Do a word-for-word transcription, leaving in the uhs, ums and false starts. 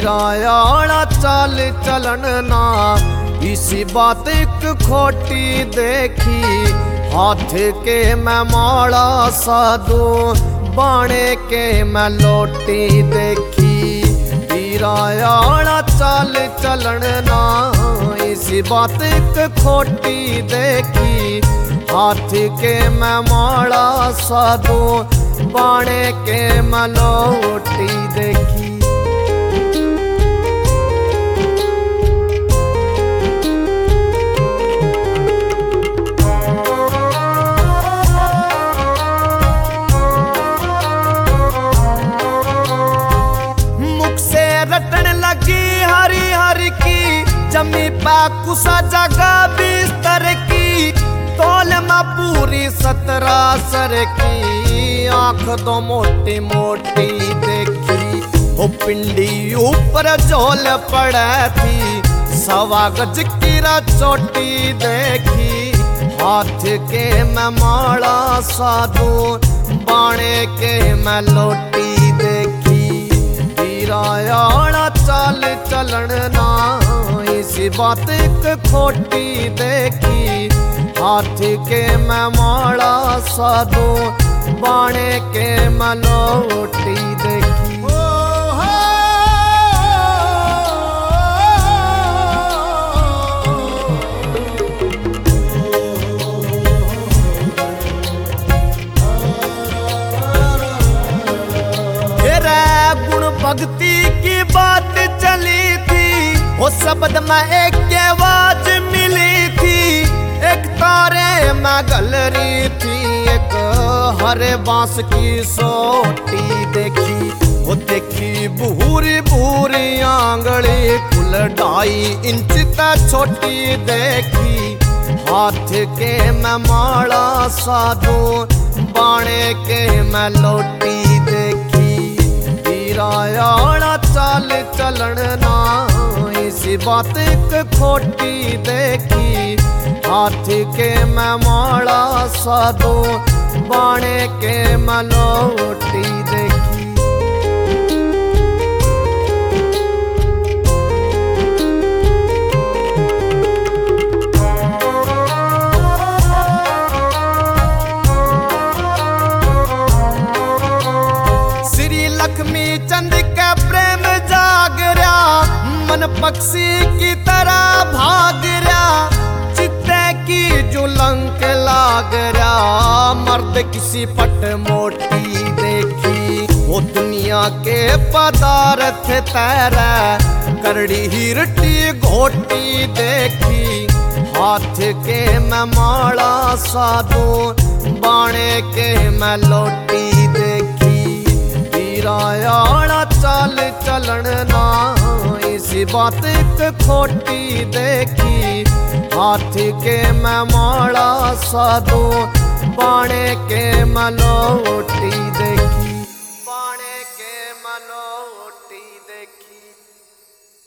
वीरायाड़ा चाल चलन ना इसी बात एक खोटी देखी। हाथ के मैं माड़ा साधु बाणे के मैं लोटी देखी। वीरायाड़ा चाल चलन ना इसी बात एक खोटी देखी। हाथ के मैं माड़ा साधु बाणे के मैं लोटी देखी। रटन लगी हरी हरी की जमी पा कुसा जगह बिस्तर की। तोल में पूरी सतरा सर की आंख दो मोटी मोटी देखी। वो पिंडी ऊपर झोल पड़े थी सवा गज की चोटी देखी। हाथ के मैं माड़ा साधु बाणे के मैं लोटी देखी। वीरायाड़ा चाल चलन ना इसी बात एक खोटी देखी। हाथ के मैं माड़ा साधु बाणे के मैं लोटी देखी। भक्ति की बात चली थी वो शब्द में एक आवाज मिली थी। एक तारे में गलरी थी एक हरे बांस की सोटी देखी। वो देखी बूरी बूरी आंगली कुल ढाई इंच तक छोटी देखी। हाथ के मैं माड़ा साधु बाणे के मैं लोटी देखी। वीरायाड़ा चाल चलन ना इसी बात एक खोटी देखी। हाथ के मैं माड़ा साधु बाणे के मैं लोटी देखी। लक्ष्मी चंद का प्रेम जाग रहा मन पक्षी की तरह भाग रहा। चित्ते की जुलंक लाग रहा मर्द किसी पट मोटी देखी। वो दुनिया के पदार्थ तैरा करड़ी हिरटी घोटी देखी। हाथ के मैं माड़ा साधु बाणे के मैं लोटी देखी। वीरायाड़ा चाल चलन ना इसी बात एक खोटी देखी। हाथ के मैं माड़ा साधु बाणे के मैं लोटी देखी।